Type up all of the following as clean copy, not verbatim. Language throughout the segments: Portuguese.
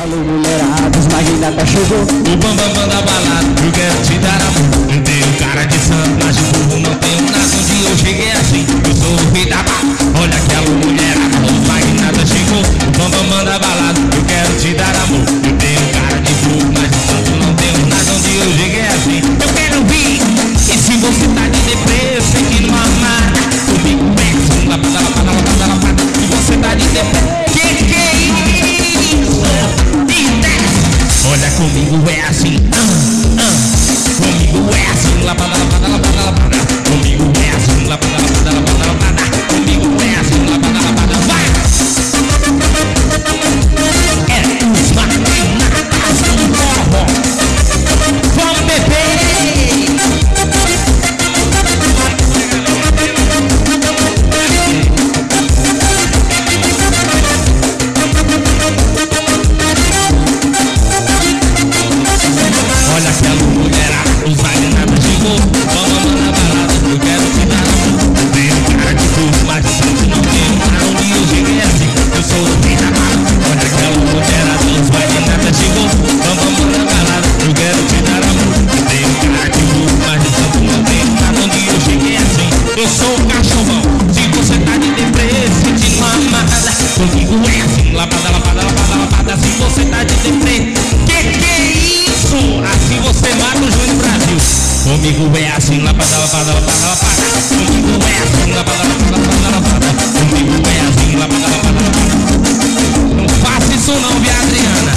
Alô, mulherada, os magnata chegou. O bambambam da balada, eu quero te dar amor. Eu tenho cara de santo, mas de burro não tenho nada. Um dia eu cheguei assim, eu sou o rei da balada. Olha aquela mulherada, os magnata chegou. O bambambam da balada, eu quero te dar amor. Eu tenho cara de burro, mas de santo não tenho nada. Um dia eu cheguei assim, eu quero vir. E se você tá de deprê, sentindo uma amada, comigo é assim, lapada, lapada, lapada, lapada. Se você tá de deprê, que é isso? Olha, comigo é assim, comigo é assim, lapada, lapada, lapada, lapada. Comigo é assim, lapada, lapada, lapada, lapada. Comigo é assim, lapada, lapada, vai! É os magnatas do forró. Vamos beber! Olha aquela mulherada, os magnatas chegou. Vamos na balada, eu quero te dar amor. Eu tenho cara de burro, mas de santo não tenho nada. Um dia eu cheguei assim, eu sou o rei da balada. Olha aquela mulherada, os magnatas chegou. Vamos na balada, eu quero te dar amor. Eu tenho cara de burro, mas de santo não tenho nada. Um dia eu cheguei assim, eu sou o cachorrão. Se você tá de deprê, sentindo uma amada, comigo é assim, lapada, lapada, lapada, lapada. Se você tá de deprê, que é isso? Assim você mata o Júnior Brasil. Comigo é assim, lapada, lapada, lapada, lapada. Comigo é assim, lapada, lapada, lapada, lapada. Comigo é assim, lapada, lapada, lapada. Não faça isso não, via Adriana.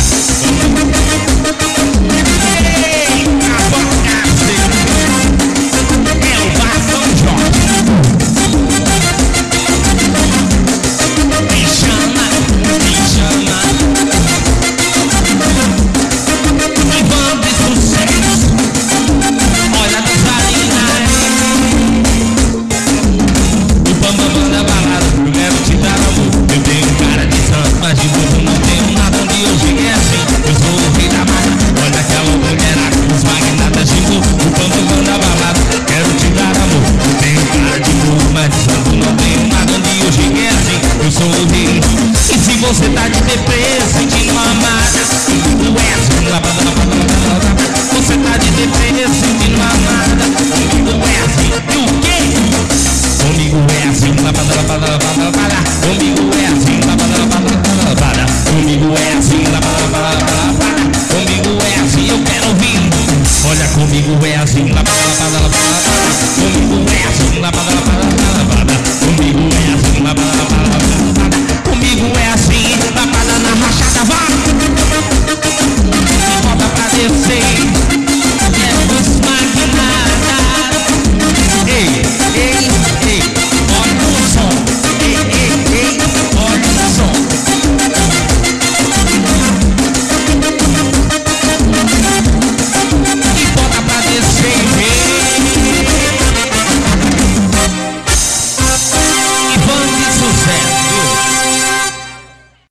Eita, bagace. É o Bastão Jorge. Me chama, me chama. E vamos de sucesso. Olha do Salina. O bambambam da balada, eu quero te dar amor. Eu tenho cara de santo, mas de burro não tenho nada. Um dia eu cheguei assim, eu sou o rei da balada. Olha aquela mulherada, os magnatas chegou. O bambambam da balada, quero te dar amor. Eu tenho cara de burro, mas de santo não tenho nada. Um dia eu cheguei assim, eu sou o rei. E se você tá de deprê, sentindo uma amada, comigo é assim, lapada, lapada, lapada, lapada. Você tá de deprê, sentindo uma amada, comigo é assim. E o quê? Comigo é assim, lapada, lapada, lapada, lapada. Comigo é assim, lapada, lapada, lapada, lapada. Comigo é assim, lapada, lapada, lapada, lapada. Comigo é assim, eu quero ouvir. Olha, comigo é assim, lapada, lapada, lapada, lapada. Comigo é assim, lapada, lapada, lapada, lapada. Comigo é assim, lapada, lapada, lapada, lapada. Comigo é